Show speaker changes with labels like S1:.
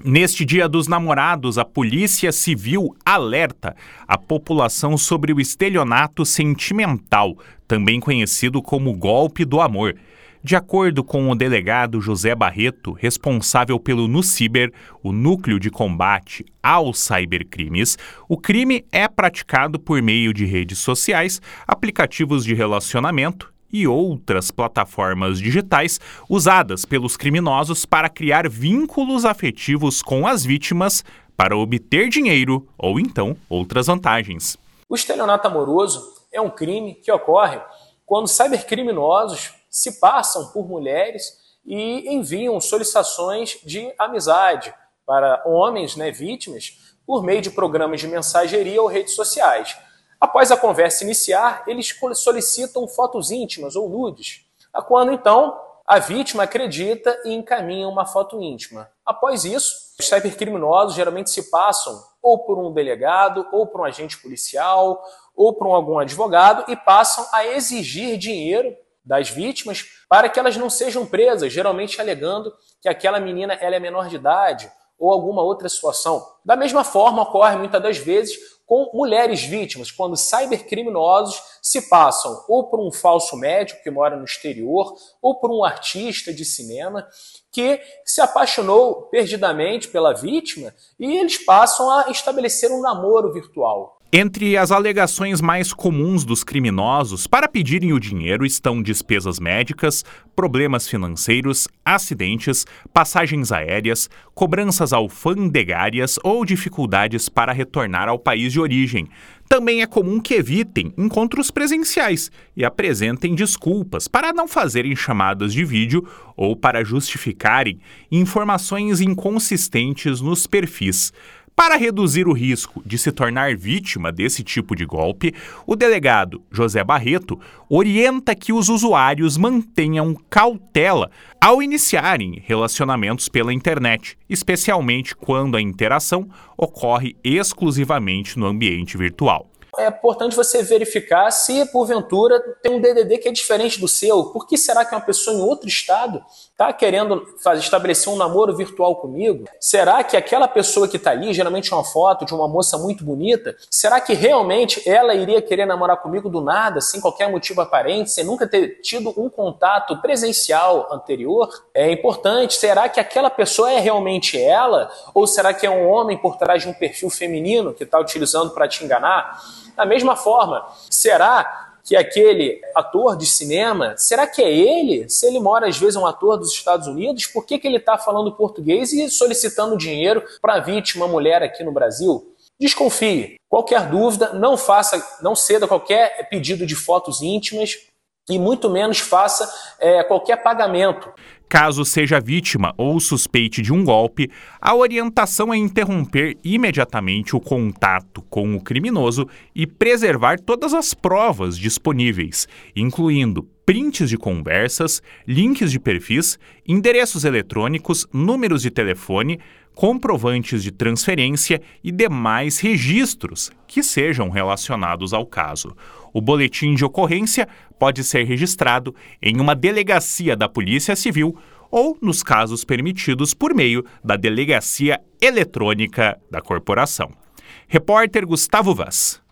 S1: Neste Dia dos Namorados, a Polícia Civil alerta a população sobre o estelionato sentimental, também conhecido como golpe do amor. De acordo com o delegado José Barreto, responsável pelo NuCiber, o Núcleo de Combate aos Cybercrimes, o crime é praticado por meio de redes sociais, aplicativos de relacionamento e outras plataformas digitais usadas pelos criminosos para criar vínculos afetivos com as vítimas para obter dinheiro ou então outras vantagens.
S2: O estelionato amoroso é um crime que ocorre quando cybercriminosos se passam por mulheres e enviam solicitações de amizade para homens, vítimas, por meio de programas de mensageria ou redes sociais. Após a conversa iniciar, eles solicitam fotos íntimas ou nudes, quando então a vítima acredita e encaminha uma foto íntima. Após isso, os cybercriminosos geralmente se passam ou por um delegado, ou por um agente policial, ou por algum advogado e passam a exigir dinheiro das vítimas para que elas não sejam presas, geralmente alegando que aquela menina ela é menor de idade ou alguma outra situação. Da mesma forma, ocorre muitas das vezes com mulheres vítimas, quando cybercriminosos se passam ou por um falso médico que mora no exterior, ou por um artista de cinema que se apaixonou perdidamente pela vítima e eles passam a estabelecer um namoro virtual.
S1: Entre as alegações mais comuns dos criminosos para pedirem o dinheiro estão despesas médicas, problemas financeiros, acidentes, passagens aéreas, cobranças alfandegárias ou dificuldades para retornar ao país de origem. Também é comum que evitem encontros presenciais e apresentem desculpas para não fazerem chamadas de vídeo ou para justificarem informações inconsistentes nos perfis. Para reduzir o risco de se tornar vítima desse tipo de golpe, o delegado José Barreto orienta que os usuários mantenham cautela ao iniciarem relacionamentos pela internet, especialmente quando a interação ocorre exclusivamente no ambiente virtual.
S2: É importante você verificar se, porventura, tem um DDD que é diferente do seu. Por que será que uma pessoa em outro estado está querendo estabelecer um namoro virtual comigo? Será que aquela pessoa que está ali, geralmente é uma foto de uma moça muito bonita, será que realmente ela iria querer namorar comigo do nada, sem qualquer motivo aparente, sem nunca ter tido um contato presencial anterior? É importante, será que aquela pessoa é realmente ela? Ou será que é um homem por trás de um perfil feminino que está utilizando para te enganar? Da mesma forma, será que aquele ator de cinema, será que é ele? Se ele mora, às vezes, um ator dos Estados Unidos, por que ele está falando português e solicitando dinheiro para a vítima, mulher aqui no Brasil? Desconfie. Qualquer dúvida, não ceda qualquer pedido de fotos íntimas e muito menos faça qualquer pagamento.
S1: Caso seja vítima ou suspeite de um golpe, a orientação é interromper imediatamente o contato com o criminoso e preservar todas as provas disponíveis, incluindo prints de conversas, links de perfis, endereços eletrônicos, números de telefone, comprovantes de transferência e demais registros que sejam relacionados ao caso. O boletim de ocorrência pode ser registrado em uma delegacia da Polícia Civil ou, nos casos permitidos, por meio da Delegacia Eletrônica da Corporação. Repórter Gustavo Vaz.